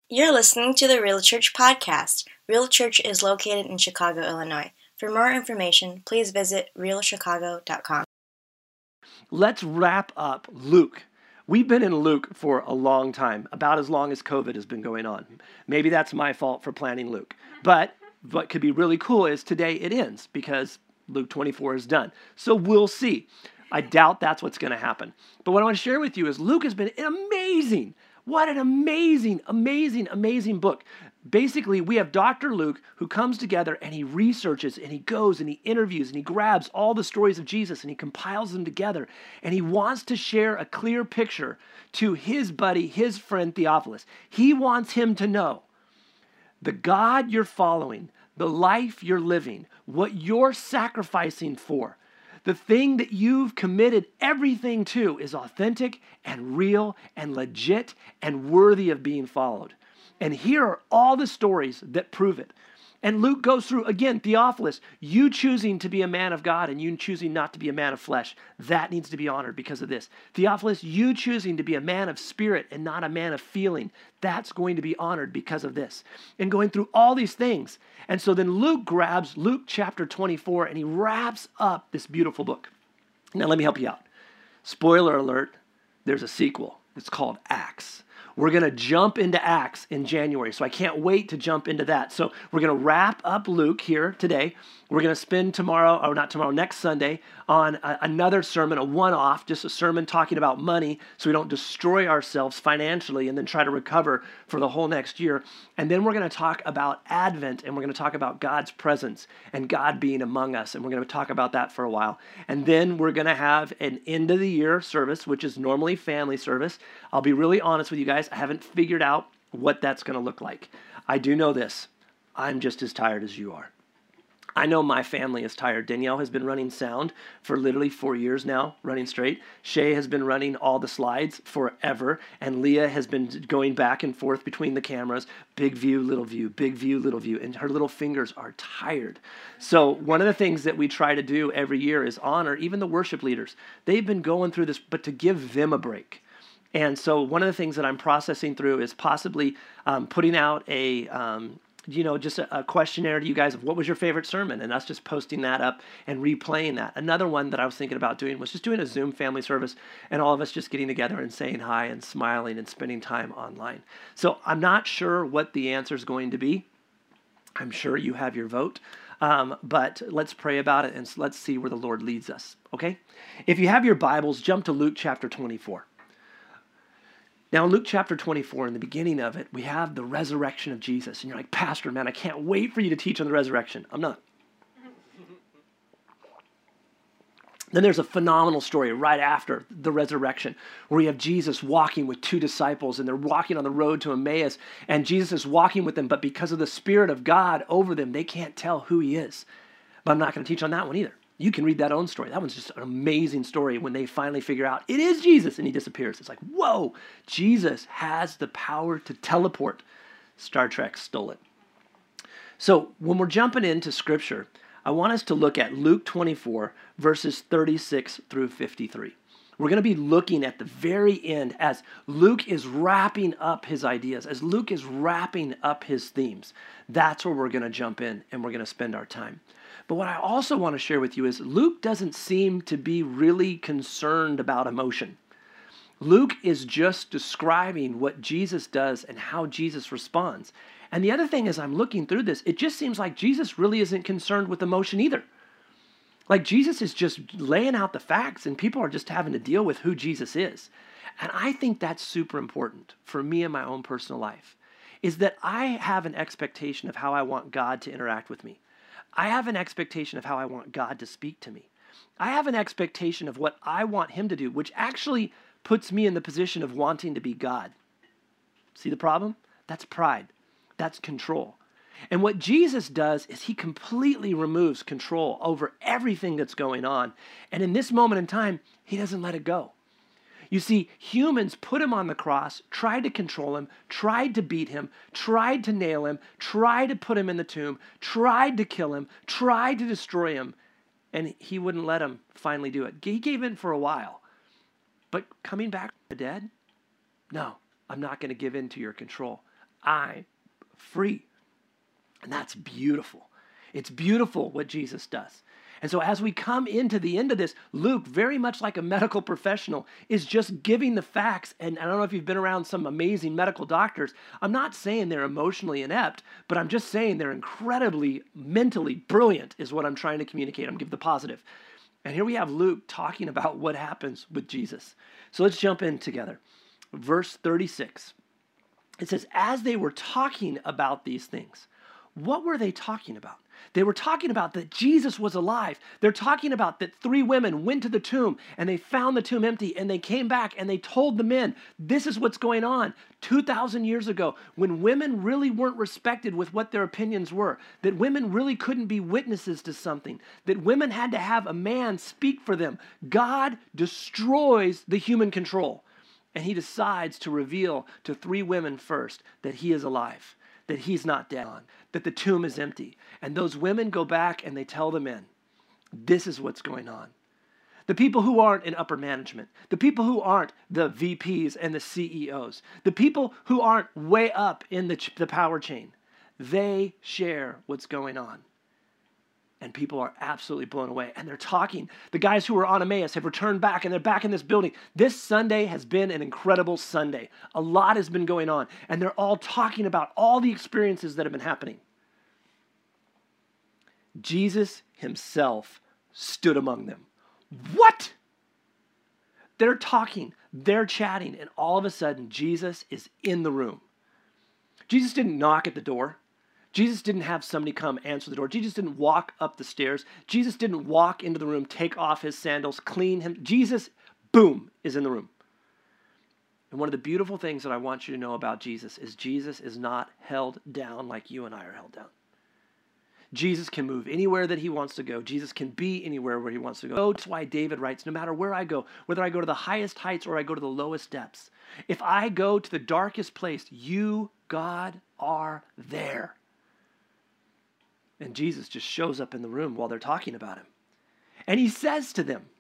You're listening to the Real Church podcast. Real Church is located in Chicago, Illinois. For more information, please visit realchicago.com. Let's wrap up Luke. We've been in Luke for a long time, about as long as COVID has been going on. Maybe that's my fault for planning Luke. But what could be really cool is today it ends because Luke 24 is done. So we'll see. I doubt that's what's going to happen. But what I want to share with you is Luke has been amazing. What an amazing, amazing, amazing book. Basically, we have Dr. Luke who comes together and he researches and he goes and he interviews and he grabs all the stories of Jesus and he compiles them together. And he wants to share a clear picture to his buddy, his friend Theophilus. He wants him to know the God you're following, the life you're living, what you're sacrificing for, the thing that you've committed everything to is authentic and real and legit and worthy of being followed. And here are all the stories that prove it. And Luke goes through, again, Theophilus, you choosing to be a man of God and you choosing not to be a man of flesh, that needs to be honored because of this. Theophilus, you choosing to be a man of spirit and not a man of feeling, that's going to be honored because of this. And going through all these things. And so then Luke grabs Luke chapter 24 and he wraps up this beautiful book. Now let me help you out. Spoiler alert, there's a sequel. It's called Acts. We're going to jump into Acts in January, so I can't wait to jump into that. So we're going to wrap up Luke here today. We're going to spend next Sunday on another sermon, a one-off, just a sermon talking about money so we don't destroy ourselves financially and then try to recover for the whole next year. And then we're going to talk about Advent, and we're going to talk about God's presence and God being among us, and we're going to talk about that for a while. And then we're going to have an end-of-the-year service, which is normally family service. I'll be really honest with you guys. I haven't figured out what that's going to look like. I do know this. I'm just as tired as you are. I know my family is tired. Danielle has been running sound for literally 4 years now, running straight. Shay has been running all the slides forever. And Leah has been going back and forth between the cameras. Big view, little view, big view, little view. And her little fingers are tired. So one of the things that we try to do every year is honor even the worship leaders. They've been going through this, but to give them a break. And so one of the things that I'm processing through is possibly putting out just a questionnaire to you guys of what was your favorite sermon, and us just posting that up and replaying that. Another one that I was thinking about doing was just doing a Zoom family service and all of us just getting together and saying hi and smiling and spending time online. So I'm not sure what the answer is going to be. I'm sure you have your vote. But let's pray about it and let's see where the Lord leads us, okay? If you have your Bibles, jump to Luke chapter 24. Now, in Luke chapter 24, in the beginning of it, we have the resurrection of Jesus. And you're like, Pastor, man, I can't wait for you to teach on the resurrection. I'm not. Then there's a phenomenal story right after the resurrection where you have Jesus walking with two disciples and they're walking on the road to Emmaus and Jesus is walking with them, but because of the Spirit of God over them, they can't tell who he is. But I'm not going to teach on that one either. You can read that own story. That one's just an amazing story when they finally figure out it is Jesus and he disappears. It's like, whoa, Jesus has the power to teleport. Star Trek stole it. So when we're jumping into Scripture, I want us to look at Luke 24, verses 36 through 53. We're going to be looking at the very end as Luke is wrapping up his ideas, as Luke is wrapping up his themes. That's where we're going to jump in and we're going to spend our time. But what I also want to share with you is Luke doesn't seem to be really concerned about emotion. Luke is just describing what Jesus does and how Jesus responds. And the other thing is I'm looking through this, it just seems like Jesus really isn't concerned with emotion either. Like Jesus is just laying out the facts and people are just having to deal with who Jesus is. And I think that's super important for me in my own personal life, is that I have an expectation of how I want God to interact with me. I have an expectation of how I want God to speak to me. I have an expectation of what I want him to do, which actually puts me in the position of wanting to be God. See the problem? That's pride. That's control. And what Jesus does is he completely removes control over everything that's going on. And in this moment in time, he doesn't let it go. You see, humans put him on the cross, tried to control him, tried to beat him, tried to nail him, tried to put him in the tomb, tried to kill him, tried to destroy him, and he wouldn't let him finally do it. He gave in for a while. But coming back from the dead? No, I'm not going to give in to your control. I'm free. And that's beautiful. It's beautiful what Jesus does. And so as we come into the end of this, Luke, very much like a medical professional, is just giving the facts. And I don't know if you've been around some amazing medical doctors. I'm not saying they're emotionally inept, but I'm just saying they're incredibly mentally brilliant is what I'm trying to communicate. I'm giving the positive. And here we have Luke talking about what happens with Jesus. So let's jump in together. Verse 36. It says, as they were talking about these things, what were they talking about? They were talking about that Jesus was alive. They're talking about that 3 women went to the tomb and they found the tomb empty and they came back and they told the men, this is what's going on 2,000 years ago when women really weren't respected with what their opinions were, that women really couldn't be witnesses to something, that women had to have a man speak for them. God destroys the human control and he decides to reveal to 3 women first that he is alive, that he's not dead, that the tomb is empty. And those women go back and they tell the men, this is what's going on. The people who aren't in upper management, the people who aren't the VPs and the CEOs, the people who aren't way up in the power chain, they share what's going on. And people are absolutely blown away. And they're talking. The guys who were on Emmaus have returned back and they're back in this building. This Sunday has been an incredible Sunday. A lot has been going on. And they're all talking about all the experiences that have been happening. Jesus himself stood among them. What? They're talking, they're chatting, and all of a sudden Jesus is in the room. Jesus didn't knock at the door. Jesus didn't have somebody come answer the door. Jesus didn't walk up the stairs. Jesus didn't walk into the room, take off his sandals, clean him. Jesus, boom, is in the room. And one of the beautiful things that I want you to know about Jesus is not held down like you and I are held down. Jesus can move anywhere that he wants to go. Jesus can be anywhere where he wants to go. That's why David writes, no matter where I go, whether I go to the highest heights or I go to the lowest depths, if I go to the darkest place, you, God, are there. And Jesus just shows up in the room while they're talking about him. And he says to them,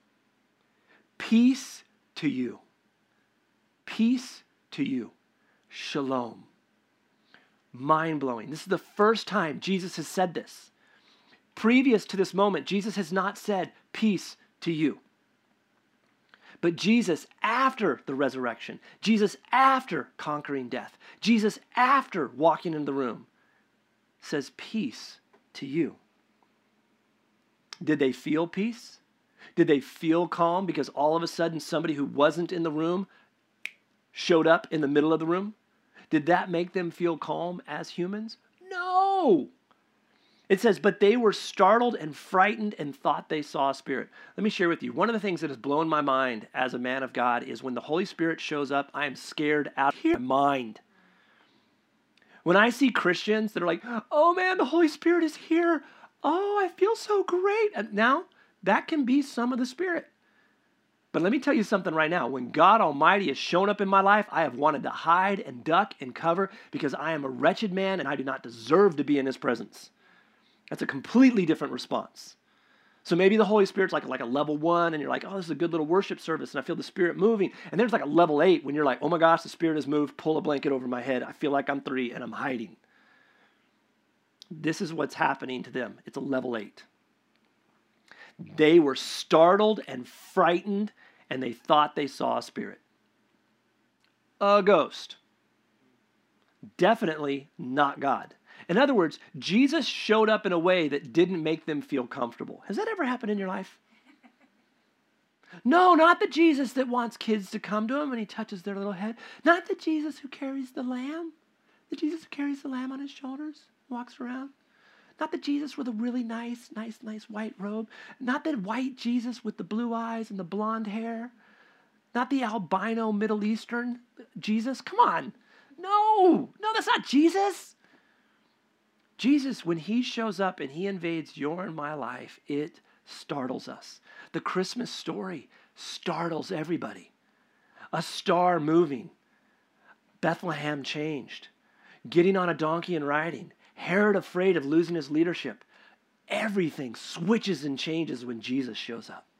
peace to you. Peace to you. Shalom. Mind-blowing. This is the first time Jesus has said this. Previous to this moment, Jesus has not said peace to you. But Jesus, after the resurrection, Jesus after conquering death, Jesus after walking in the room, says peace to you. Did they feel peace? Did they feel calm because all of a sudden somebody who wasn't in the room showed up in the middle of the room? Did that make them feel calm as humans? No. It says, but they were startled and frightened and thought they saw a spirit. Let me share with you, one of the things that has blown my mind as a man of God is when the Holy Spirit shows up, I am scared out of my mind. When I see Christians that are like, oh man, the Holy Spirit is here. Oh, I feel so great. And now, that can be some of the Spirit. But let me tell you something right now. When God Almighty has shown up in my life, I have wanted to hide and duck and cover because I am a wretched man and I do not deserve to be in his presence. That's a completely different response. So maybe the Holy Spirit's like a level 1 and you're like, oh, this is a good little worship service and I feel the Spirit moving. And there's like a level 8 when you're like, oh my gosh, the Spirit has moved, pull a blanket over my head. I feel like I'm 3 and I'm hiding. This is what's happening to them. It's a level 8. They were startled and frightened and they thought they saw a spirit. A ghost. Definitely not God. In other words, Jesus showed up in a way that didn't make them feel comfortable. Has that ever happened in your life? No, not the Jesus that wants kids to come to him when he touches their little head. Not the Jesus who carries the lamb. The Jesus who carries the lamb on his shoulders, walks around. Not the Jesus with a really nice white robe. Not the white Jesus with the blue eyes and the blonde hair. Not the albino Middle Eastern Jesus. Come on. No, that's not Jesus. Jesus, when he shows up and he invades your and my life, it startles us. The Christmas story startles everybody. A star moving. Bethlehem changed. Getting on a donkey and riding. Herod afraid of losing his leadership. Everything switches and changes when Jesus shows up.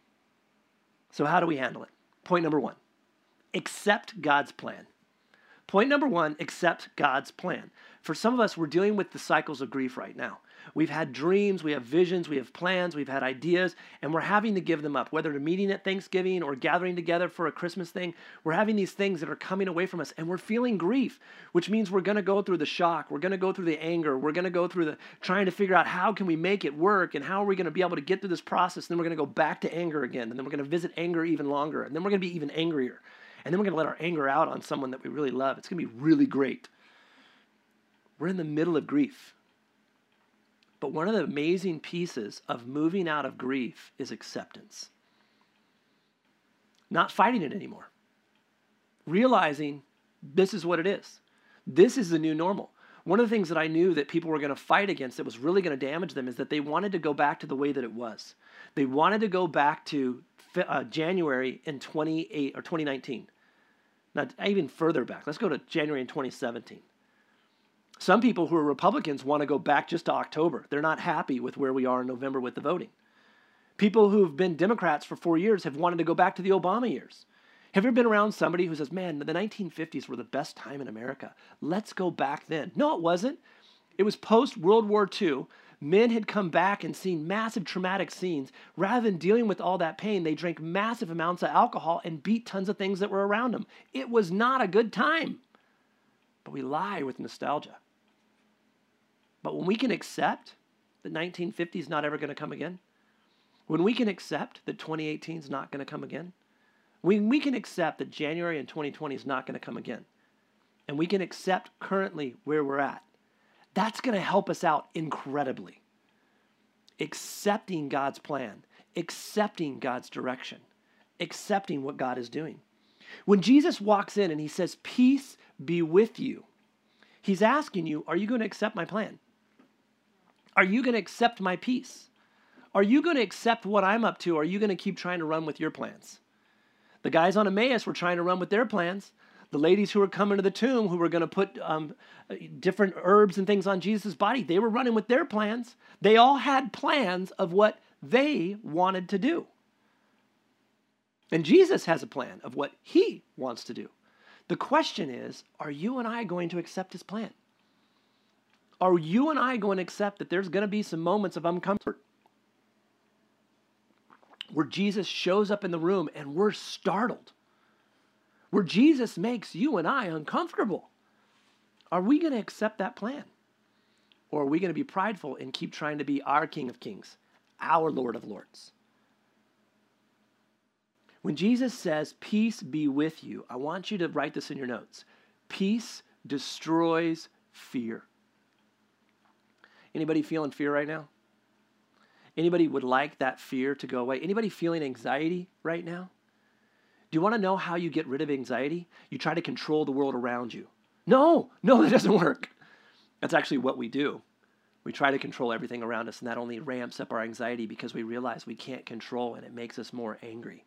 So how do we handle it? Point number 1, accept God's plan. Point number one, accept God's plan. For some of us, we're dealing with the cycles of grief right now. We've had dreams, we have visions, we have plans, we've had ideas, and we're having to give them up. Whether it's meeting at Thanksgiving or gathering together for a Christmas thing, we're having these things that are coming away from us, and we're feeling grief, which means we're going to go through the shock, we're going to go through the anger, we're going to go through the trying to figure out how can we make it work, and how are we going to be able to get through this process, and then we're going to go back to anger again, and then we're going to visit anger even longer, and then we're going to be even angrier, and then we're going to let our anger out on someone that we really love. It's going to be really great. We're in the middle of grief. But one of the amazing pieces of moving out of grief is acceptance. Not fighting it anymore. Realizing this is what it is. This is the new normal. One of the things that I knew that people were going to fight against that was really going to damage them is that they wanted to go back to the way that it was. They wanted to go back to January in 2019. Not even further back. Let's go to January in 2017. Some people who are Republicans want to go back just to October. They're not happy with where we are in November with the voting. People who've been Democrats for 4 years have wanted to go back to the Obama years. Have you ever been around somebody who says, man, the 1950s were the best time in America. Let's go back then. No, it wasn't. It was post-World War II. Men had come back and seen massive traumatic scenes. Rather than dealing with all that pain, they drank massive amounts of alcohol and beat tons of things that were around them. It was not a good time. But we lie with nostalgia. But when we can accept that 1950 is not ever going to come again, when we can accept that 2018 is not going to come again, when we can accept that January in 2020 is not going to come again, and we can accept currently where we're at, that's going to help us out incredibly. Accepting God's plan, accepting God's direction, accepting what God is doing. When Jesus walks in and he says, peace be with you, he's asking you, are you going to accept my plan? Are you going to accept my peace? Are you going to accept what I'm up to? Or are you going to keep trying to run with your plans? The guys on Emmaus were trying to run with their plans. The ladies who were coming to the tomb, who were going to put different herbs and things on Jesus' body, they were running with their plans. They all had plans of what they wanted to do. And Jesus has a plan of what he wants to do. The question is, are you and I going to accept his plan? Are you and I going to accept that there's going to be some moments of uncomfort where Jesus shows up in the room and we're startled, where Jesus makes you and I uncomfortable? Are we going to accept that plan? Or are we going to be prideful and keep trying to be our King of Kings, our Lord of Lords? When Jesus says, peace be with you, I want you to write this in your notes. Peace destroys fear. Anybody feeling fear right now? Anybody would like that fear to go away? Anybody feeling anxiety right now? Do you want to know how you get rid of anxiety? You try to control the world around you. No, that doesn't work. That's actually what we do. We try to control everything around us, and that only ramps up our anxiety because we realize we can't control, and it makes us more angry.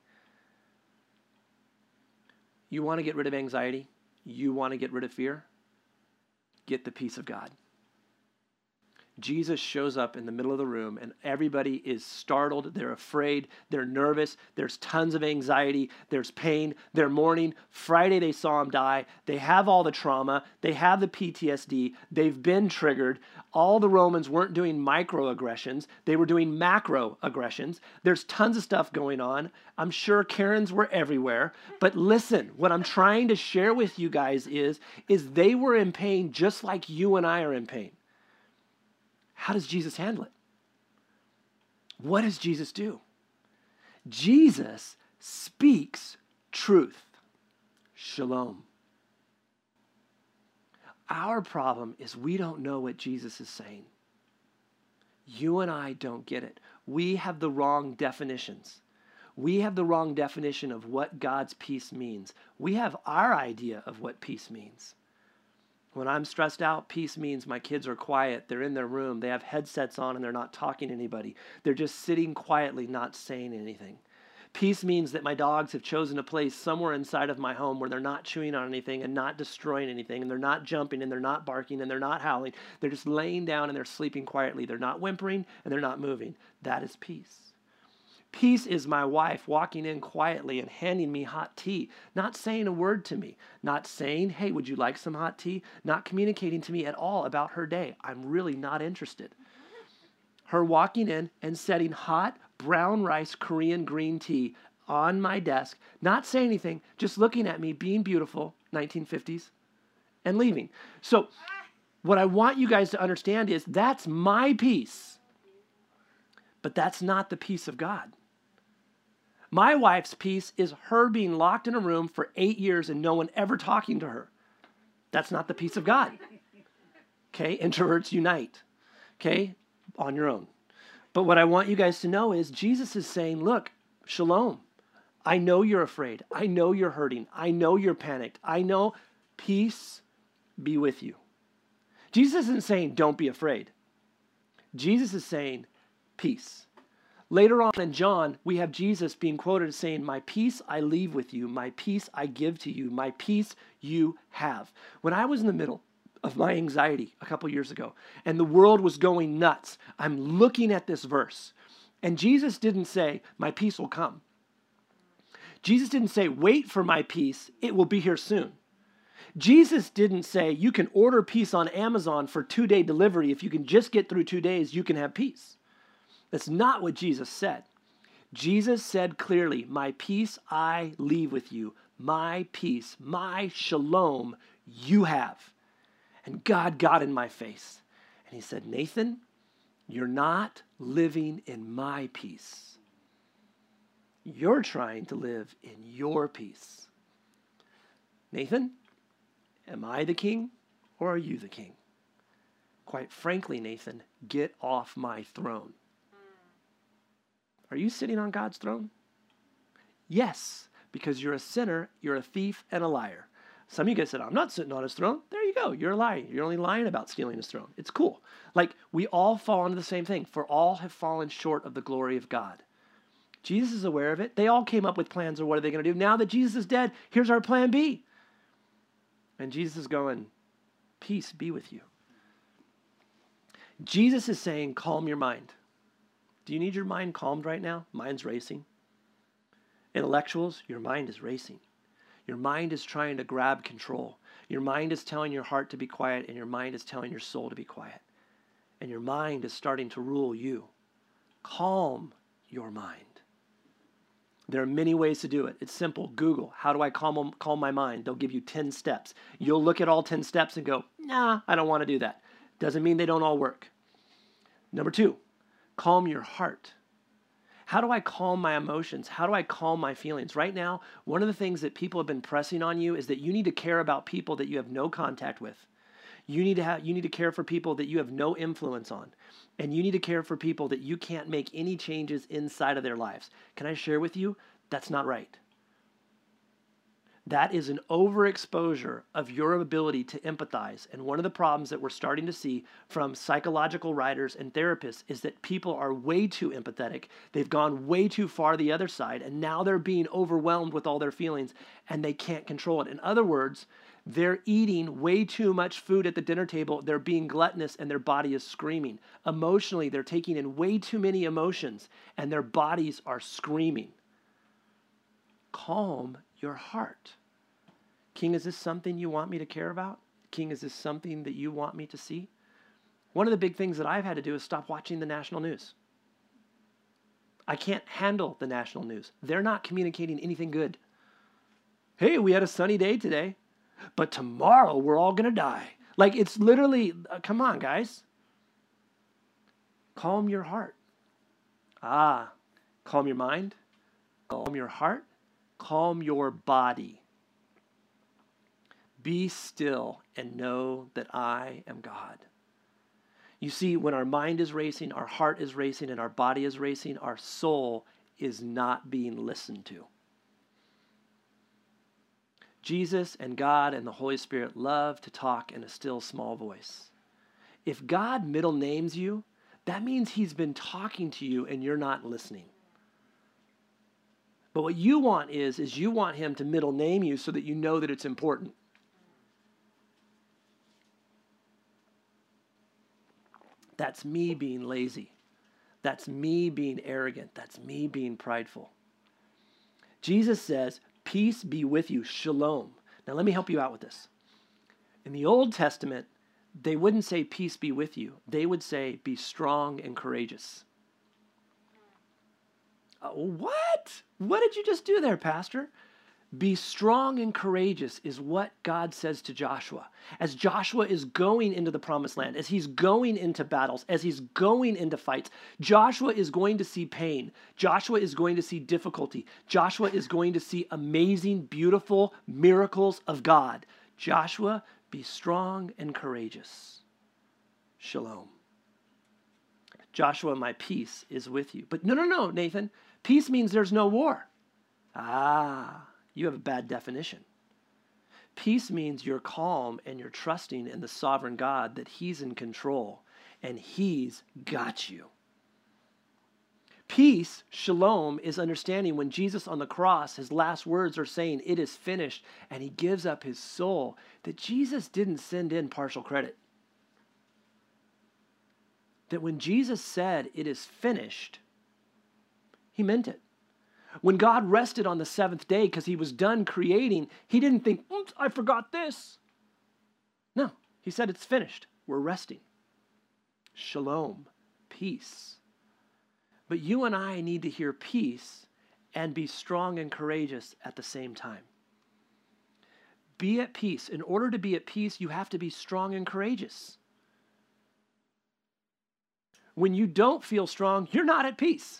You want to get rid of anxiety? You want to get rid of fear? Get the peace of God. Jesus shows up in the middle of the room and everybody is startled. They're afraid. They're nervous. There's tons of anxiety. There's pain. They're mourning. Friday they saw him die. They have all the trauma. They have the PTSD. They've been triggered. All the Romans weren't doing microaggressions. They were doing macroaggressions. There's tons of stuff going on. I'm sure Karens were everywhere. But listen, what I'm trying to share with you guys is they were in pain just like you and I are in pain. How does Jesus handle it? What does Jesus do? Jesus speaks truth. Shalom. Our problem is we don't know what Jesus is saying. You and I don't get it. We have the wrong definitions. We have the wrong definition of what God's peace means. We have our idea of what peace means. When I'm stressed out, peace means my kids are quiet. They're in their room. They have headsets on and they're not talking to anybody. They're just sitting quietly, not saying anything. Peace means that my dogs have chosen a place somewhere inside of my home where they're not chewing on anything and not destroying anything, and they're not jumping and they're not barking and they're not howling. They're just laying down and they're sleeping quietly. They're not whimpering and they're not moving. That is peace. Peace is my wife walking in quietly and handing me hot tea, not saying a word to me, not saying, hey, would you like some hot tea? Not communicating to me at all about her day. I'm really not interested. Her walking in and setting hot brown rice Korean green tea on my desk, not saying anything, just looking at me, being beautiful, 1950s, and leaving. So what I want you guys to understand is that's my peace, but that's not the peace of God. My wife's peace is her being locked in a room for 8 years and no one ever talking to her. That's not the peace of God. Okay, introverts unite. Okay, on your own. But what I want you guys to know is Jesus is saying, look, shalom. I know you're afraid. I know you're hurting. I know you're panicked. I know peace be with you. Jesus isn't saying don't be afraid. Jesus is saying peace. Later on in John, we have Jesus being quoted as saying, my peace I leave with you, my peace I give to you, my peace you have. When I was in the middle of my anxiety a couple years ago, and the world was going nuts, I'm looking at this verse, and Jesus didn't say, my peace will come. Jesus didn't say, wait for my peace, it will be here soon. Jesus didn't say, you can order peace on Amazon for 2-day delivery. If you can just get through 2 days, you can have peace. That's not what Jesus said. Jesus said clearly, my peace I leave with you. My peace, my shalom you have. And God got in my face. And he said, Nathan, you're not living in my peace. You're trying to live in your peace. Nathan, am I the king or are you the king? Quite frankly, Nathan, get off my throne. Are you sitting on God's throne? Yes, because you're a sinner, you're a thief, and a liar. Some of you guys said, I'm not sitting on his throne. There you go. You're lying. You're only lying about stealing his throne. It's cool. Like, we all fall into the same thing. For all have fallen short of the glory of God. Jesus is aware of it. They all came up with plans of what are they going to do. Now that Jesus is dead, here's our plan B. And Jesus is going, peace be with you. Jesus is saying, calm your mind. Do you need your mind calmed right now? Mine's racing. Intellectuals, your mind is racing. Your mind is trying to grab control. Your mind is telling your heart to be quiet, and your mind is telling your soul to be quiet. And your mind is starting to rule you. Calm your mind. There are many ways to do it. It's simple. Google, how do I calm my mind? They'll give you 10 steps. You'll look at all 10 steps and go, nah, I don't want to do that. Doesn't mean they don't all work. Number 2, calm your heart. How do I calm my emotions? How do I calm my feelings? Right now, one of the things that people have been pressing on you is that you need to care about people that you have no contact with. You need to care for people that you have no influence on. And you need to care for people that you can't make any changes inside of their lives. Can I share with you? That's not right. That is an overexposure of your ability to empathize. And one of the problems that we're starting to see from psychological writers and therapists is that people are way too empathetic. They've gone way too far the other side, and now they're being overwhelmed with all their feelings, and they can't control it. In other words, they're eating way too much food at the dinner table. They're being gluttonous, and their body is screaming. Emotionally, they're taking in way too many emotions, and their bodies are screaming. Calm your heart. King, is this something you want me to care about? King, is this something that you want me to see? One of the big things that I've had to do is stop watching the national news. I can't handle the national news. They're not communicating anything good. Hey, we had a sunny day today, but tomorrow we're all going to die. Like, it's literally, come on, guys. Calm your heart. Calm your mind. Calm your heart. Calm your body. Be still and know that I am God. You see, when our mind is racing, our heart is racing, and our body is racing, our soul is not being listened to. Jesus and God and the Holy Spirit love to talk in a still small voice. If God middle names you, that means he's been talking to you and you're not listening. But what you want is you want him to middle name you so that you know that it's important. That's me being lazy. That's me being arrogant. That's me being prideful. Jesus says, peace be with you, shalom. Now let me help you out with this. In the Old Testament, they wouldn't say peace be with you. They would say be strong and courageous. What? What did you just do there, Pastor? Be strong and courageous is what God says to Joshua. As Joshua is going into the promised land, as he's going into battles, as he's going into fights, Joshua is going to see pain. Joshua is going to see difficulty. Joshua is going to see amazing, beautiful miracles of God. Joshua, be strong and courageous. Shalom. Joshua, my peace is with you. But no, Nathan. Peace means there's no war. You have a bad definition. Peace means you're calm and you're trusting in the sovereign God that he's in control and he's got you. Peace, shalom, is understanding when Jesus on the cross, his last words are saying, it is finished, and he gives up his soul, that Jesus didn't send in partial credit. That when Jesus said, it is finished, he meant it. When God rested on the seventh day because he was done creating, he didn't think, oops, I forgot this. No, he said it's finished. We're resting. Shalom, peace. But you and I need to hear peace and be strong and courageous at the same time. Be at peace. In order to be at peace, you have to be strong and courageous. When you don't feel strong, you're not at peace.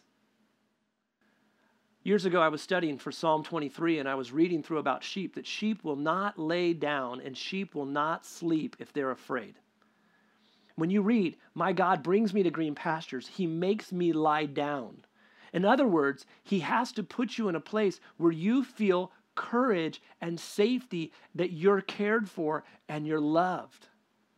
Years ago, I was studying for Psalm 23, and I was reading through about sheep, that sheep will not lay down and sheep will not sleep if they're afraid. When you read, my God brings me to green pastures, he makes me lie down. In other words, he has to put you in a place where you feel courage and safety, that you're cared for and you're loved.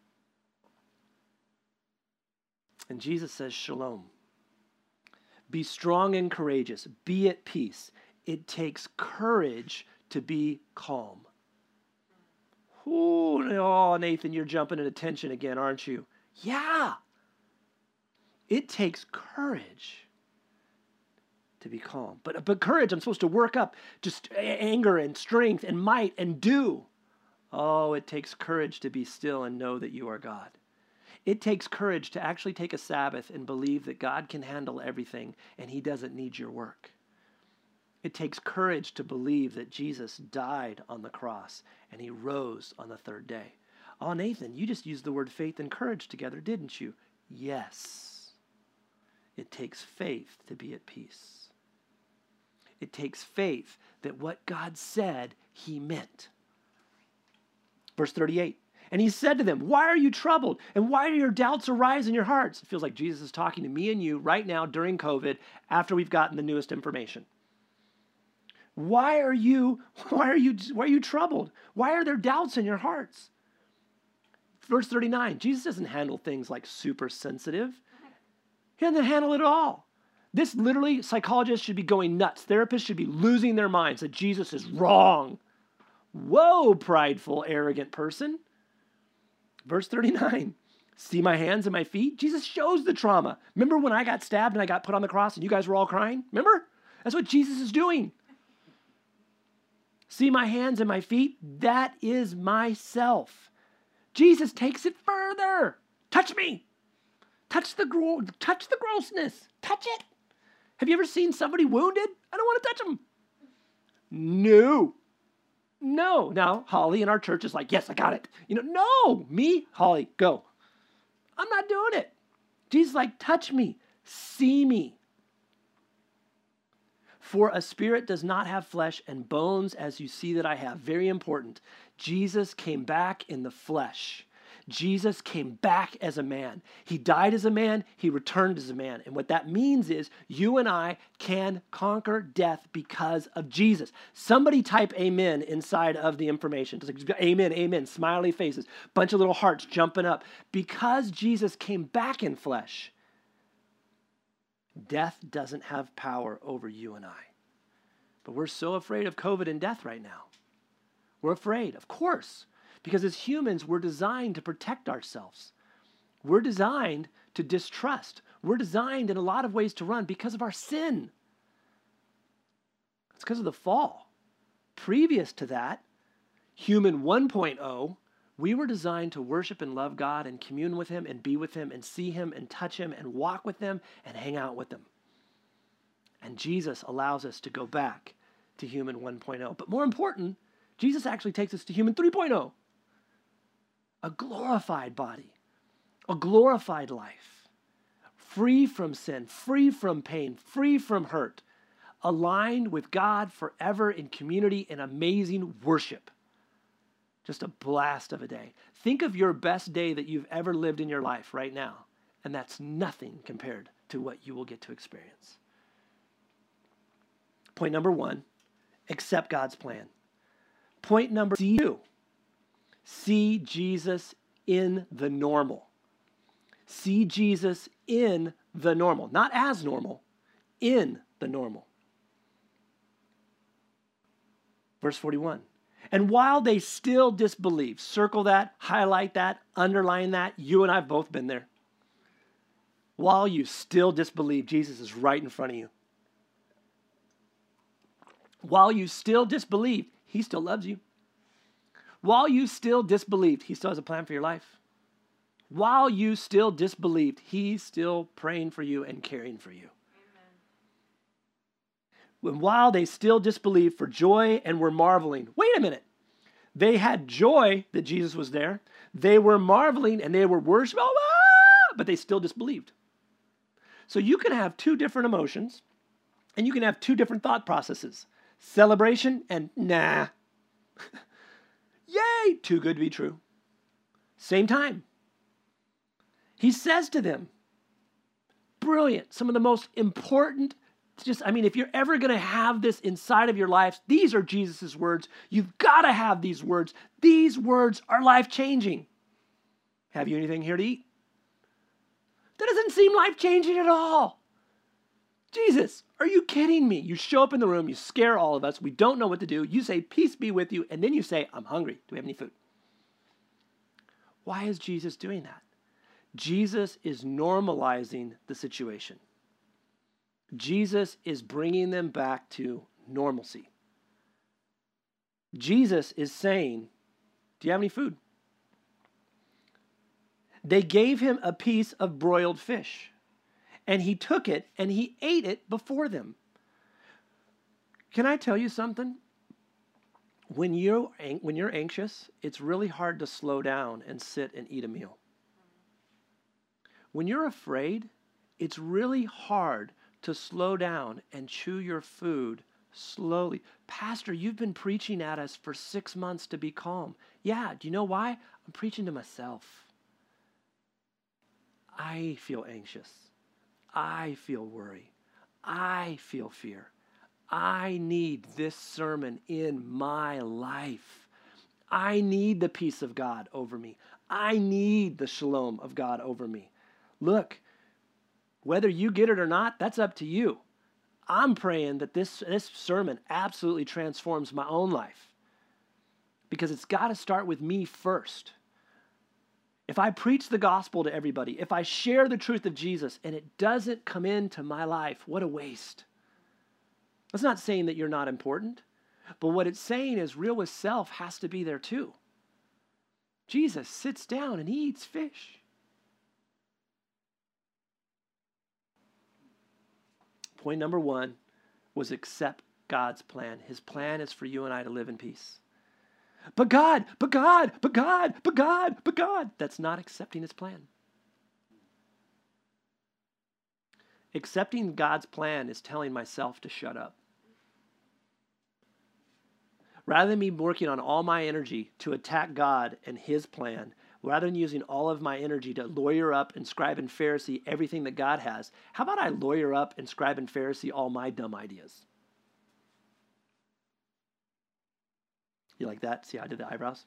And Jesus says, shalom. Be strong and courageous. Be at peace. It takes courage to be calm. Oh, Nathan, you're jumping into tension again, aren't you? Yeah. It takes courage to be calm. But courage, I'm supposed to work up just anger and strength and might and do. Oh, it takes courage to be still and know that you are God. It takes courage to actually take a Sabbath and believe that God can handle everything and he doesn't need your work. It takes courage to believe that Jesus died on the cross and he rose on the third day. Oh, Nathan, you just used the word faith and courage together, didn't you? Yes. It takes faith to be at peace. It takes faith that what God said, he meant. Verse 38. And he said to them, why are you troubled? And why do your doubts arise in your hearts? It feels like Jesus is talking to me and you right now during COVID after we've gotten the newest information. Why are you troubled? Why are there doubts in your hearts? Verse 39, Jesus doesn't handle things like super sensitive. He doesn't handle it at all. This literally, psychologists should be going nuts. Therapists should be losing their minds that Jesus is wrong. Whoa, prideful, arrogant person. Verse 39, see my hands and my feet? Jesus shows the trauma. Remember when I got stabbed and I got put on the cross and you guys were all crying? Remember? That's what Jesus is doing. See my hands and my feet? That is myself. Jesus takes it further. Touch me. Touch the grossness. Touch it. Have you ever seen somebody wounded? I don't want to touch them. No. Now, Holly in our church is like, yes, I got it. No, me, Holly, go. I'm not doing it. Jesus is like, touch me, see me. For a spirit does not have flesh and bones as you see that I have. Very important. Jesus came back in the flesh. Jesus came back as a man. He died as a man. He returned as a man. And what that means is you and I can conquer death because of Jesus. Somebody type amen inside of the information. Just like, amen, amen, smiley faces, bunch of little hearts jumping up. Because Jesus came back in flesh, death doesn't have power over you and I. But we're so afraid of COVID and death right now. We're afraid, of course. Because as humans, we're designed to protect ourselves. We're designed to distrust. We're designed in a lot of ways to run because of our sin. It's because of the fall. Previous to that, human 1.0, we were designed to worship and love God and commune with him and be with him and see him and touch him and walk with him and hang out with him. And Jesus allows us to go back to human 1.0. But more important, Jesus actually takes us to human 3.0. A glorified body, a glorified life, free from sin, free from pain, free from hurt, aligned with God forever in community and amazing worship. Just a blast of a day. Think of your best day that you've ever lived in your life right now, and that's nothing compared to what you will get to experience. Point number 1, accept God's plan. Point number 2, see Jesus in the normal. See Jesus in the normal. Not as normal, in the normal. Verse 41. And while they still disbelieve, circle that, highlight that, underline that. You and I have both been there. While you still disbelieve, Jesus is right in front of you. While you still disbelieve, he still loves you. While you still disbelieved, he still has a plan for your life. While you still disbelieved, he's still praying for you and caring for you. And while they still disbelieved for joy and were marveling, wait a minute. They had joy that Jesus was there. They were marveling and they were worshiping, but they still disbelieved. So you can have two different emotions and you can have two different thought processes. Celebration and nah. Yay, too good to be true. Same time. He says to them, brilliant, some of the most important, if you're ever going to have this inside of your lives, these are Jesus' words. You've got to have these words. These words are life-changing. Have you anything here to eat? That doesn't seem life-changing at all. Jesus, are you kidding me? You show up in the room, you scare all of us, we don't know what to do, you say, peace be with you, and then you say, I'm hungry. Do we have any food? Why is Jesus doing that? Jesus is normalizing the situation. Jesus is bringing them back to normalcy. Jesus is saying, do you have any food? They gave him a piece of broiled fish, and he took it and he ate it before them. Can I tell you something? When you're anxious, it's really hard to slow down and sit and eat a meal. When you're afraid, it's really hard to slow down and chew your food slowly. Pastor, you've been preaching at us for 6 months to be calm. Yeah, do you know why? I'm preaching to myself. I feel anxious. I feel worry. I feel fear. I need this sermon in my life. I need the peace of God over me. I need the shalom of God over me. Look, whether you get it or not, that's up to you. I'm praying that this sermon absolutely transforms my own life because it's got to start with me first. If I preach the gospel to everybody, if I share the truth of Jesus and it doesn't come into my life, what a waste. That's not saying that you're not important, but what it's saying is real with self has to be there too. Jesus sits down and he eats fish. Point number 1 was accept God's plan. His plan is for you and I to live in peace. But God. That's not accepting his plan. Accepting God's plan is telling myself to shut up. Rather than me working on all my energy to attack God and his plan, rather than using all of my energy to lawyer up and scribe and Pharisee everything that God has, how about I lawyer up and scribe and Pharisee all my dumb ideas? You like that? See how I did the eyebrows?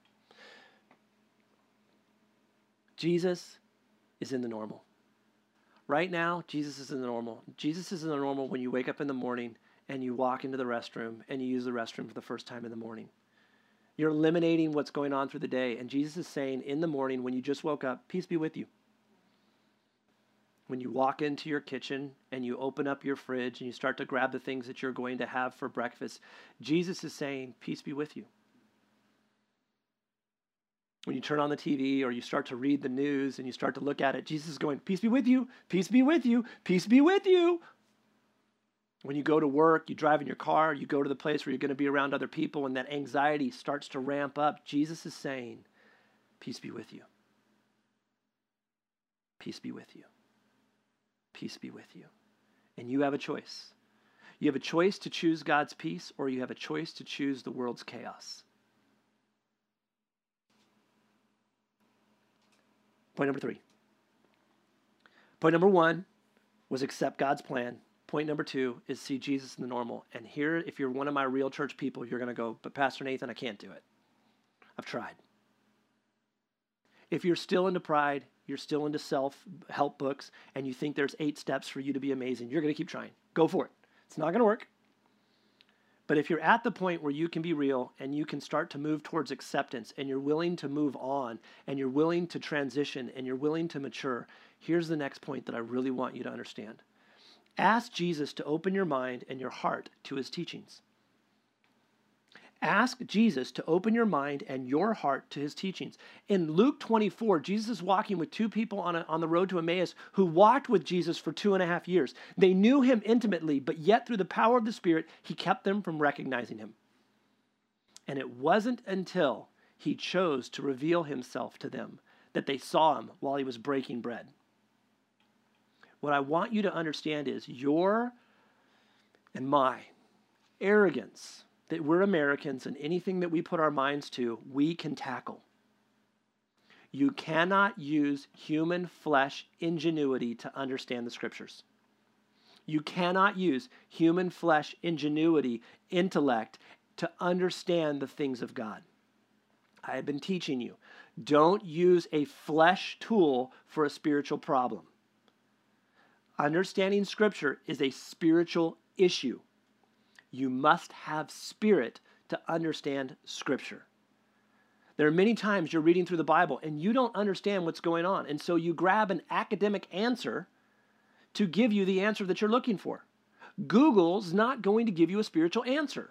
Jesus is in the normal. Right now, Jesus is in the normal. Jesus is in the normal when you wake up in the morning and you walk into the restroom and you use the restroom for the first time in the morning. You're eliminating what's going on through the day. And Jesus is saying in the morning when you just woke up, peace be with you. When you walk into your kitchen and you open up your fridge and you start to grab the things that you're going to have for breakfast, Jesus is saying, peace be with you. When you turn on the TV or you start to read the news and you start to look at it, Jesus is going, peace be with you, peace be with you, peace be with you. When you go to work, you drive in your car, you go to the place where you're going to be around other people and that anxiety starts to ramp up, Jesus is saying, peace be with you. Peace be with you. Peace be with you. And you have a choice. You have a choice to choose God's peace, or you have a choice to choose the world's chaos. Point number 3. Point number 1 was accept God's plan. Point number 2 is see Jesus in the normal. And here, if you're one of my real church people, you're going to go, but Pastor Nathan, I can't do it. I've tried. If you're still into pride, you're still into self-help books, and you think there's 8 steps for you to be amazing, you're going to keep trying. Go for it. It's not going to work. But if you're at the point where you can be real and you can start to move towards acceptance and you're willing to move on and you're willing to transition and you're willing to mature, here's the next point that I really want you to understand. Ask Jesus to open your mind and your heart to his teachings. Ask Jesus to open your mind and your heart to his teachings. In Luke 24, Jesus is walking with 2 people on the road to Emmaus who walked with Jesus for 2.5 years. They knew him intimately, but yet through the power of the Spirit, he kept them from recognizing him. And it wasn't until he chose to reveal himself to them that they saw him while he was breaking bread. What I want you to understand is your and my arrogance that we're Americans and anything that we put our minds to, we can tackle. You cannot use human flesh ingenuity to understand the scriptures. You cannot use human flesh ingenuity, intellect, to understand the things of God. I have been teaching you, don't use a flesh tool for a spiritual problem. Understanding scripture is a spiritual issue. You must have spirit to understand scripture. There are many times you're reading through the Bible and you don't understand what's going on. And so you grab an academic answer to give you the answer that you're looking for. Google's not going to give you a spiritual answer.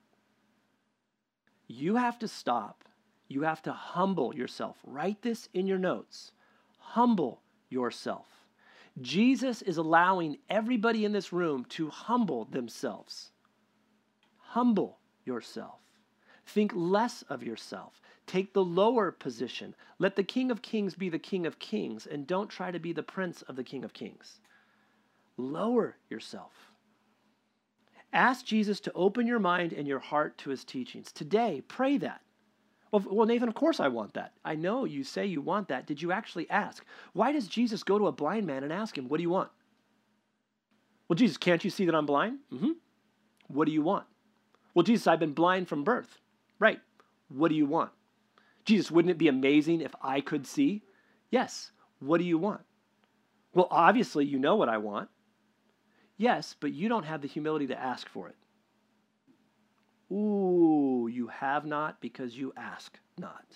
You have to stop. You have to humble yourself. Write this in your notes. Humble yourself. Jesus is allowing everybody in this room to humble themselves. Humble yourself. Think less of yourself. Take the lower position. Let the King of Kings be the King of Kings, and don't try to be the Prince of the King of Kings. Lower yourself. Ask Jesus to open your mind and your heart to his teachings. Today, pray that. Well, Nathan, of course I want that. I know you say you want that. Did you actually ask? Why does Jesus go to a blind man and ask him, what do you want? Well, Jesus, can't you see that I'm blind? Mm-hmm. What do you want? Well, Jesus, I've been blind from birth. Right. What do you want? Jesus, wouldn't it be amazing if I could see? Yes. What do you want? Well, obviously you know what I want. Yes, but you don't have the humility to ask for it. Ooh, you have not because you ask not.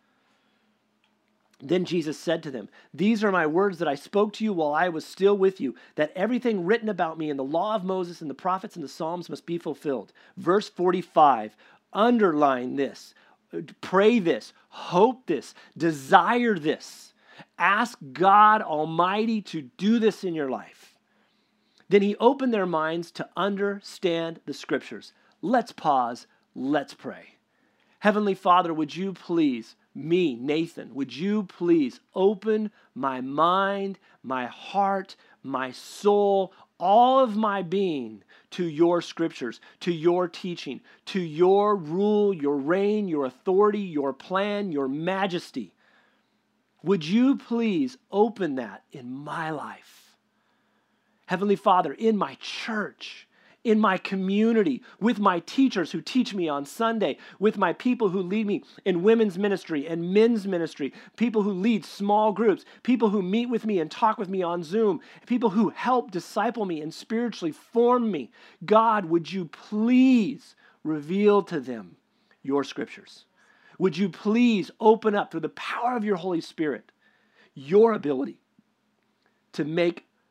Then Jesus said to them, these are my words that I spoke to you while I was still with you, that everything written about me in the law of Moses and the prophets and the Psalms must be fulfilled. Verse 45, underline this, pray this, hope this, desire this. Ask God Almighty to do this in your life. Then he opened their minds to understand the scriptures. Let's pause. Let's pray. Heavenly Father, would you please, me, Nathan, would you please open my mind, my heart, my soul, all of my being to your scriptures, to your teaching, to your rule, your reign, your authority, your plan, your majesty. Would you please open that in my life? Heavenly Father, in my church, in my community, with my teachers who teach me on Sunday, with my people who lead me in women's ministry and men's ministry, people who lead small groups, people who meet with me and talk with me on Zoom, people who help disciple me and spiritually form me. God, would you please reveal to them your scriptures? Would you please open up through the power of your Holy Spirit your ability to make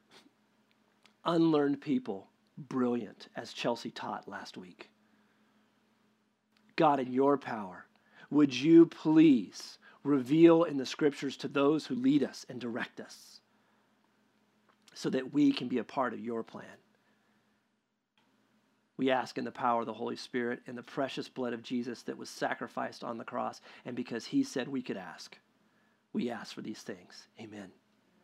unlearned people brilliant, as Chelsea taught last week. God, in your power, would you please reveal in the scriptures to those who lead us and direct us so that we can be a part of your plan. We ask in the power of the Holy Spirit and the precious blood of Jesus that was sacrificed on the cross, and because he said we could ask, we ask for these things. Amen.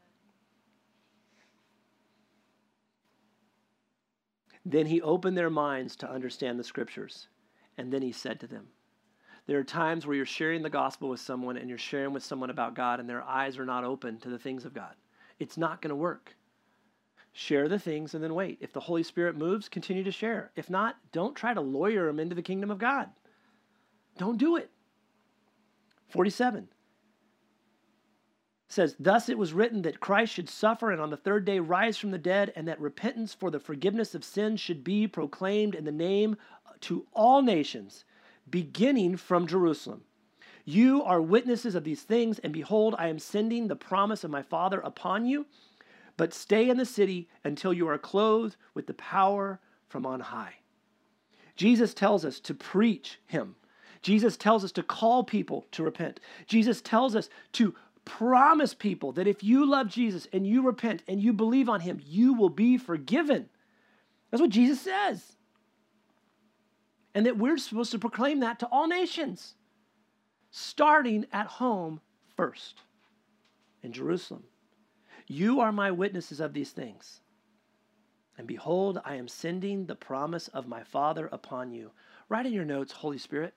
Then he opened their minds to understand the scriptures, and then he said to them, there are times where you're sharing the gospel with someone and you're sharing with someone about God and their eyes are not open to the things of God. It's not going to work. Share the things and then wait. If the Holy Spirit moves, continue to share. If not, don't try to lawyer them into the kingdom of God. Don't do it. 47 says, thus it was written that Christ should suffer and on the third day rise from the dead, and that repentance for the forgiveness of sins should be proclaimed in the name to all nations, beginning from Jerusalem. You are witnesses of these things, and behold, I am sending the promise of my Father upon you, but stay in the city until you are clothed with the power from on high. Jesus tells us to preach him. Jesus tells us to call people to repent. Jesus tells us to promise people that if you love Jesus and you repent and you believe on him, you will be forgiven. That's what Jesus says. And that we're supposed to proclaim that to all nations, starting at home first, in Jerusalem. You are my witnesses of these things. And behold, I am sending the promise of my Father upon you. Write in your notes, Holy Spirit,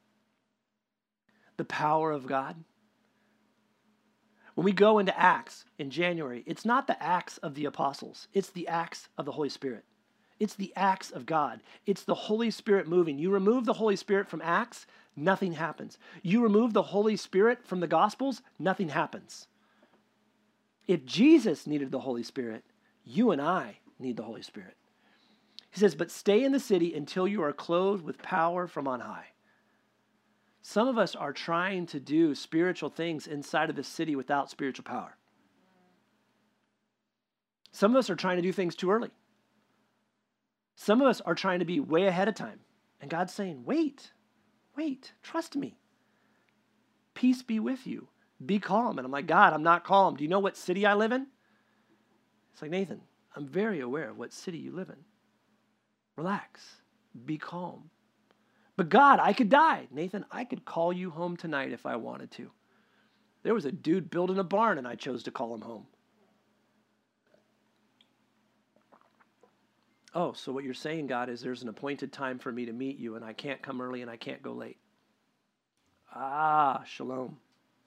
the power of God. When we go into Acts in January, it's not the Acts of the apostles. It's the Acts of the Holy Spirit. It's the acts of God. It's the Holy Spirit moving. You remove the Holy Spirit from Acts, nothing happens. You remove the Holy Spirit from the Gospels, nothing happens. If Jesus needed the Holy Spirit, you and I need the Holy Spirit. He says, but stay in the city until you are clothed with power from on high. Some of us are trying to do spiritual things inside of the city without spiritual power. Some of us are trying to do things too early. Some of us are trying to be way ahead of time. And God's saying, wait, trust me. Peace be with you. Be calm. And I'm like, God, I'm not calm. Do you know what city I live in? It's like, Nathan, I'm very aware of what city you live in. Relax. Be calm. But God, I could die. Nathan, I could call you home tonight if I wanted to. There was a dude building a barn and I chose to call him home. Oh, so what you're saying, God, is there's an appointed time for me to meet you and I can't come early and I can't go late. Ah, shalom.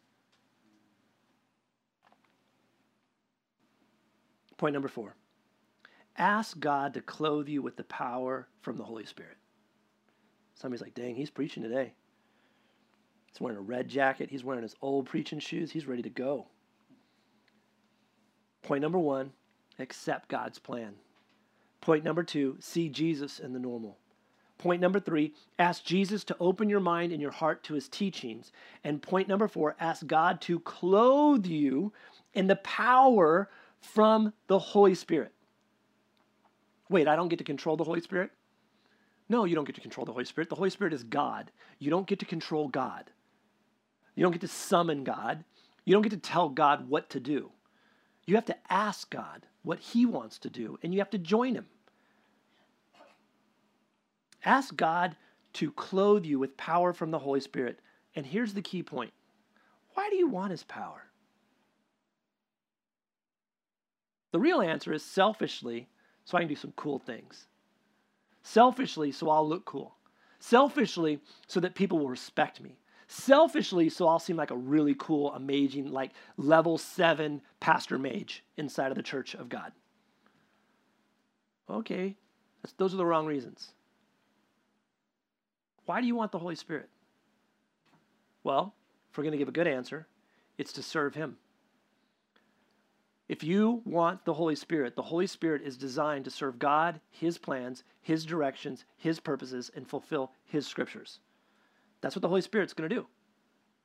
Point number 4. Ask God to clothe you with the power from the Holy Spirit. Somebody's like, dang, he's preaching today. He's wearing a red jacket. He's wearing his old preaching shoes. He's ready to go. Point number 1, accept God's plan. Point number 2, see Jesus in the normal. Point number 3, ask Jesus to open your mind and your heart to his teachings. And point number 4, ask God to clothe you in the power from the Holy Spirit. Wait, I don't get to control the Holy Spirit? No, you don't get to control the Holy Spirit. The Holy Spirit is God. You don't get to control God. You don't get to summon God. You don't get to tell God what to do. You have to ask God what he wants to do, and you have to join him. Ask God to clothe you with power from the Holy Spirit. And here's the key point. Why do you want his power? The real answer is selfishly, so I can do some cool things. Selfishly, so I'll look cool. Selfishly, so that people will respect me. Selfishly, so I'll seem like a really cool, amazing, like level 7 pastor mage inside of the church of God. Okay, those are the wrong reasons. Why do you want the Holy Spirit? Well, if we're going to give a good answer, it's to serve him. If you want the Holy Spirit is designed to serve God, his plans, his directions, his purposes, and fulfill his scriptures. That's what the Holy Spirit's going to do.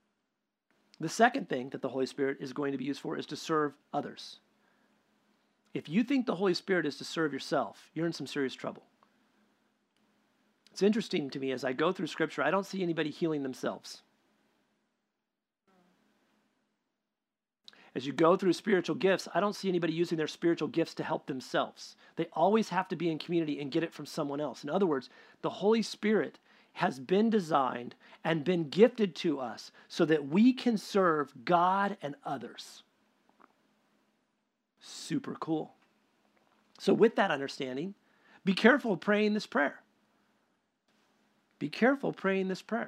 The second thing that the Holy Spirit is going to be used for is to serve others. If you think the Holy Spirit is to serve yourself, you're in some serious trouble. It's interesting to me as I go through Scripture, I don't see anybody healing themselves. As you go through spiritual gifts, I don't see anybody using their spiritual gifts to help themselves. They always have to be in community and get it from someone else. In other words, the Holy Spirit has been designed and been gifted to us so that we can serve God and others. Super cool. So with that understanding, be careful praying this prayer. Be careful praying this prayer.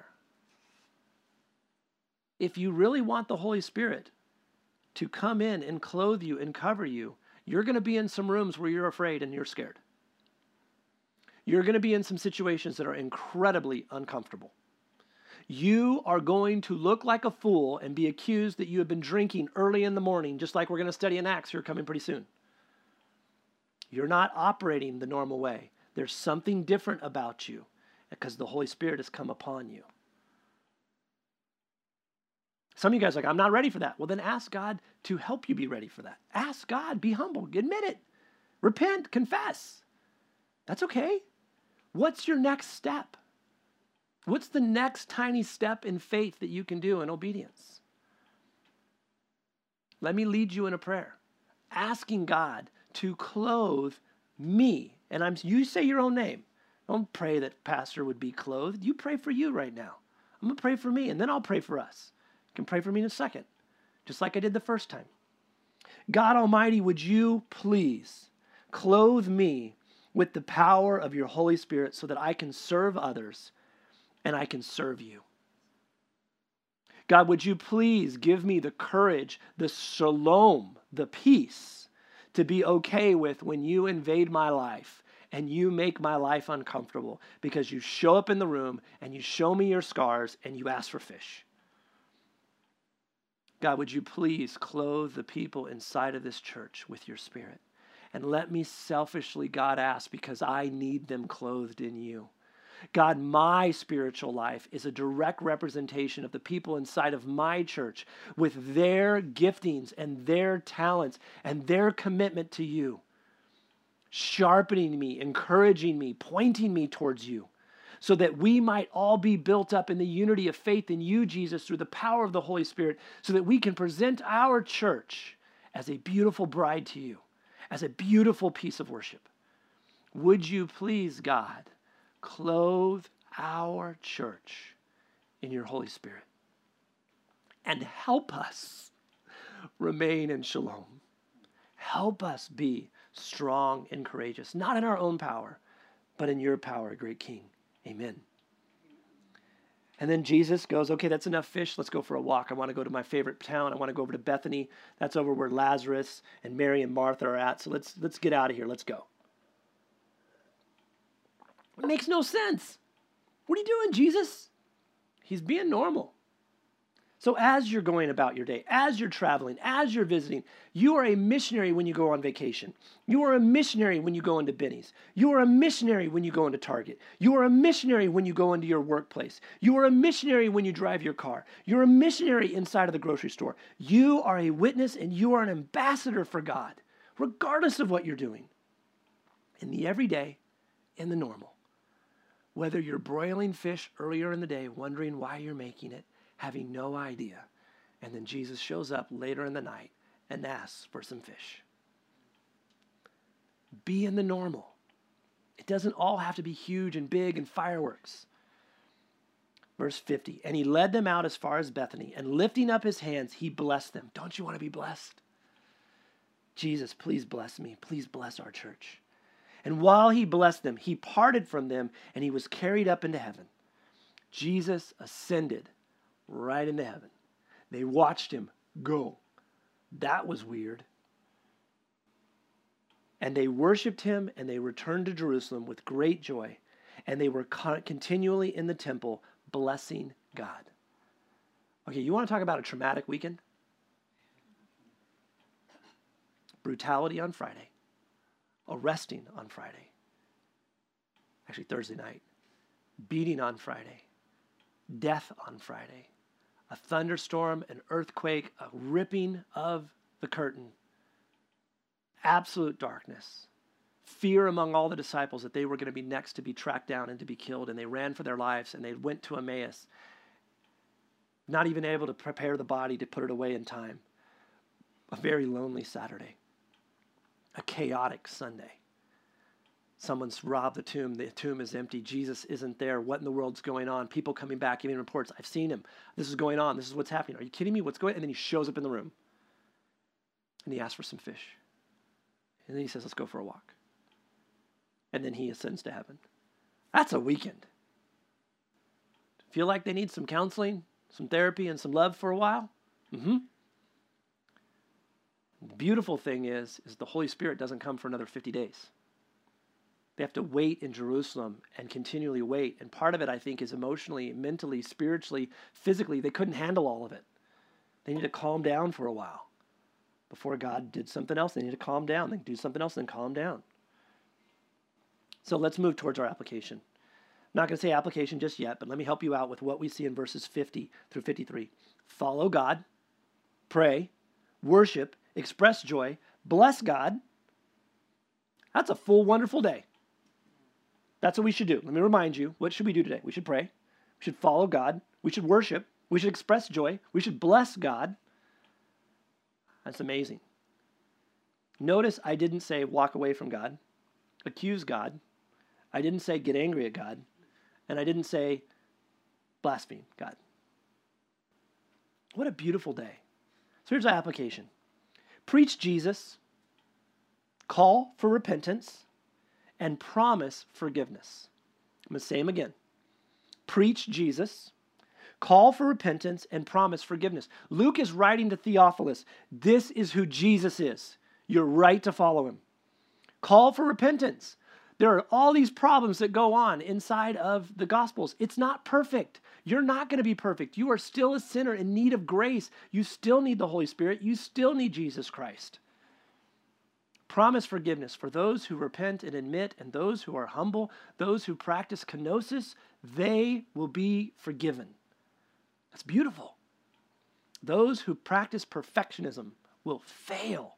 If you really want the Holy Spirit to come in and clothe you and cover you, you're going to be in some rooms where you're afraid and you're scared. You're going to be in some situations that are incredibly uncomfortable. You are going to look like a fool and be accused that you have been drinking early in the morning, just like we're going to study in Acts here coming pretty soon. You're not operating the normal way. There's something different about you because the Holy Spirit has come upon you. Some of you guys are like, I'm not ready for that. Well, then ask God to help you be ready for that. Ask God, be humble, admit it, repent, confess. That's okay. What's your next step? What's the next tiny step in faith that you can do in obedience? Let me lead you in a prayer, asking God to clothe me. And you say your own name. Don't pray that pastor would be clothed. You pray for you right now. I'm going to pray for me, and then I'll pray for us. You can pray for me in a second, just like I did the first time. God Almighty, would you please clothe me with the power of your Holy Spirit so that I can serve others and I can serve you. God, would you please give me the courage, the shalom, the peace to be okay with when you invade my life and you make my life uncomfortable because you show up in the room and you show me your scars and you ask for fish. God, would you please clothe the people inside of this church with your Spirit? And let me selfishly, God, ask because I need them clothed in you. God, my spiritual life is a direct representation of the people inside of my church with their giftings and their talents and their commitment to you, sharpening me, encouraging me, pointing me towards you, so that we might all be built up in the unity of faith in you, Jesus, through the power of the Holy Spirit, so that we can present our church as a beautiful bride to you, as a beautiful piece of worship. Would you please, God, clothe our church in your Holy Spirit and help us remain in shalom. Help us be strong and courageous, not in our own power, but in your power, great King. Amen. And then Jesus goes, okay, that's enough fish. Let's go for a walk. I want to go to my favorite town. I want to go over to Bethany. That's over where Lazarus and Mary and Martha are at. So let's get out of here. Let's go. It makes no sense. What are you doing, Jesus? He's being normal. So as you're going about your day, as you're traveling, as you're visiting, you are a missionary when you go on vacation. You are a missionary when you go into Benny's. You are a missionary when you go into Target. You are a missionary when you go into your workplace. You are a missionary when you drive your car. You're a missionary inside of the grocery store. You are a witness and you are an ambassador for God, regardless of what you're doing. In the everyday, in the normal. Whether you're broiling fish earlier in the day, wondering why you're making it, having no idea. And then Jesus shows up later in the night and asks for some fish. Be in the normal. It doesn't all have to be huge and big and fireworks. Verse 50, and he led them out as far as Bethany, and lifting up his hands, he blessed them. Don't you want to be blessed? Jesus, please bless me. Please bless our church. And while he blessed them, he parted from them, and he was carried up into heaven. Jesus ascended right into heaven. They watched him go. That was weird. And they worshiped him, and they returned to Jerusalem with great joy, and they were continually in the temple blessing God. Okay, you want to talk about a traumatic weekend? Brutality on Friday. Arresting on Friday. Actually, Thursday night. Beating on Friday. Death on Friday. A thunderstorm, an earthquake, a ripping of the curtain. absolute darkness. Fear among all the disciples that they were going to be next to be tracked down and to be killed. And they ran for their lives and they went to Emmaus, not even able to prepare the body to put it away in time. A very lonely Saturday. A chaotic Sunday. Someone's robbed the tomb. The tomb is empty. Jesus isn't there. What in the world's going on? People coming back, giving reports. I've seen him. This is going on. This is what's happening. Are you kidding me? What's going on? And then he shows up in the room. And he asks for some fish. And then he says, let's go for a walk. And then he ascends to heaven. That's a weekend. Feel like they need some counseling, some therapy, and some love for a while? Mm-hmm. The beautiful thing is the Holy Spirit doesn't come for another 50 days. They have to wait in Jerusalem and continually wait. And part of it, I think, is emotionally, mentally, spiritually, physically. They couldn't handle all of it. They need to calm down for a while. Before God did something else, they need to calm down. They do something else, then calm down. So let's move towards our application. I'm not going to say application just yet, but let me help you out with what we see in verses 50 through 53. Follow God, pray, worship, express joy, bless God. That's a full, wonderful day. That's what we should do. Let me remind you, what should we do today? We should pray. We should follow God. We should worship. We should express joy. We should bless God. That's amazing. Notice I didn't say walk away from God, accuse God. I didn't say get angry at God. And I didn't say blaspheme God. What a beautiful day. So here's our application. Preach Jesus, call for repentance, and promise forgiveness. I'm going to say them again. Preach Jesus, call for repentance, and promise forgiveness. Luke is writing to Theophilus. This is who Jesus is. You're right to follow him. Call for repentance. There are all these problems that go on inside of the Gospels. It's not perfect. You're not going to be perfect. You are still a sinner in need of grace. You still need the Holy Spirit. You still need Jesus Christ. Promise forgiveness for those who repent and admit, and those who are humble, those who practice kenosis, they will be forgiven. That's beautiful. Those who practice perfectionism will fail.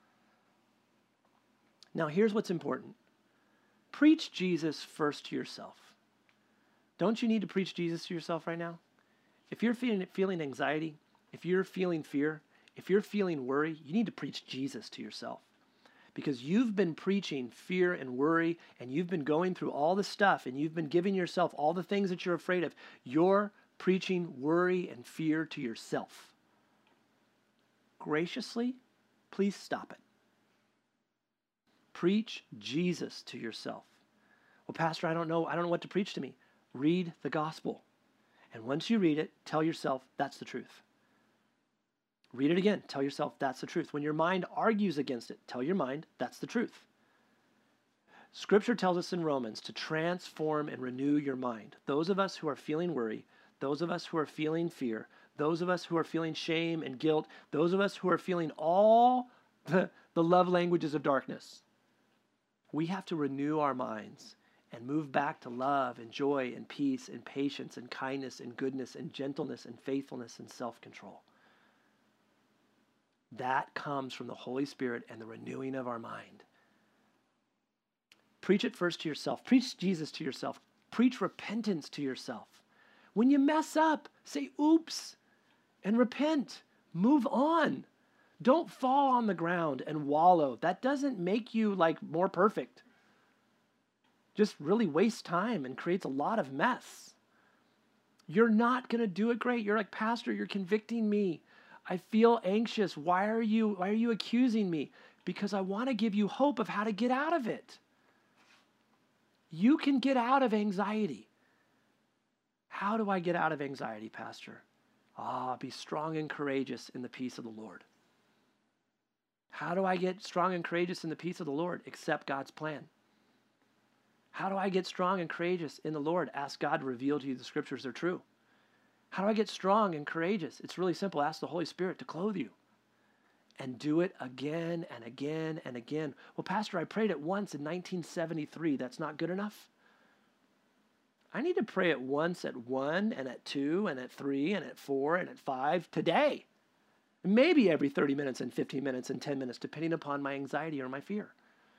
Now, here's what's important. Preach Jesus first to yourself. Don't you need to preach Jesus to yourself right now? If you're feeling anxiety, if you're feeling fear, if you're feeling worry, you need to preach Jesus to yourself. Because you've been preaching fear and worry, and you've been going through all the stuff, and you've been giving yourself all the things that you're afraid of. You're preaching worry and fear to yourself. Graciously, please stop it. Preach Jesus to yourself. Well, Pastor, I don't know what to preach to me. Read the gospel. And once you read it, tell yourself that's the truth. Read it again. Tell yourself that's the truth. When your mind argues against it, tell your mind that's the truth. Scripture tells us in Romans to transform and renew your mind. Those of us who are feeling worry, those of us who are feeling fear, those of us who are feeling shame and guilt, those of us who are feeling all the love languages of darkness, we have to renew our minds and move back to love and joy and peace and patience and kindness and goodness and gentleness and faithfulness and self-control. That comes from the Holy Spirit and the renewing of our mind. Preach it first to yourself. Preach Jesus to yourself. Preach repentance to yourself. When you mess up, say oops and repent. Move on. Don't fall on the ground and wallow. That doesn't make you more perfect. Just really wastes time and creates a lot of mess. You're not going to do it great. You're like, Pastor, you're convicting me. I feel anxious. Why are you accusing me? Because I want to give you hope of how to get out of it. You can get out of anxiety. How do I get out of anxiety, Pastor? Be strong and courageous in the peace of the Lord. How do I get strong and courageous in the peace of the Lord? Accept God's plan. How do I get strong and courageous in the Lord? Ask God to reveal to you the scriptures are true. How do I get strong and courageous? It's really simple. Ask the Holy Spirit to clothe you. And do it again and again and again. Well, Pastor, I prayed it once in 1973. That's not good enough? I need to pray it once at 1 and at 2 and at 3 and at 4 and at 5 today. Maybe every 30 minutes and 15 minutes and 10 minutes, depending upon my anxiety or my fear.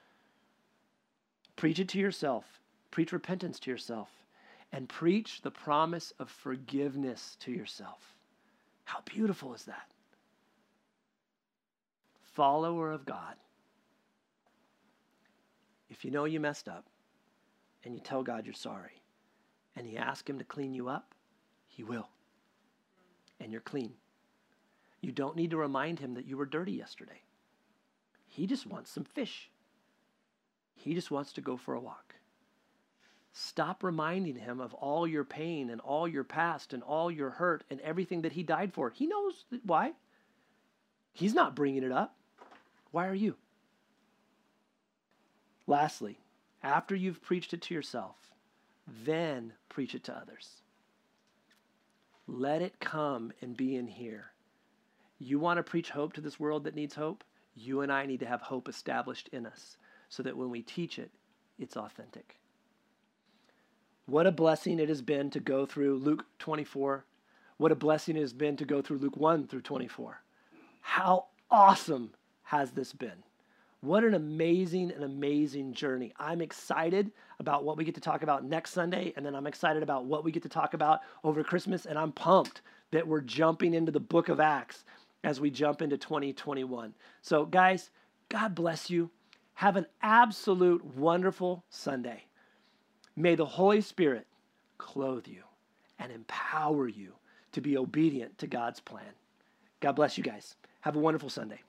Preach it to yourself. Preach repentance to yourself. And preach the promise of forgiveness to yourself. How beautiful is that? Follower of God. If you know you messed up and you tell God you're sorry and you ask him to clean you up, he will. And you're clean. You don't need to remind him that you were dirty yesterday. He just wants some fish. He just wants to go for a walk. Stop reminding him of all your pain and all your past and all your hurt and everything that he died for. He knows why. He's not bringing it up. Why are you? Lastly, after you've preached it to yourself, then preach it to others. Let it come and be in here. You want to preach hope to this world that needs hope? You and I need to have hope established in us so that when we teach it, it's authentic. What a blessing it has been to go through Luke 24. What a blessing it has been to go through Luke 1 through 24. How awesome has this been? What an amazing journey. I'm excited about what we get to talk about next Sunday, and then I'm excited about what we get to talk about over Christmas, and I'm pumped that we're jumping into the book of Acts as we jump into 2021. So guys, God bless you. Have an absolute wonderful Sunday. May the Holy Spirit clothe you and empower you to be obedient to God's plan. God bless you guys. Have a wonderful Sunday.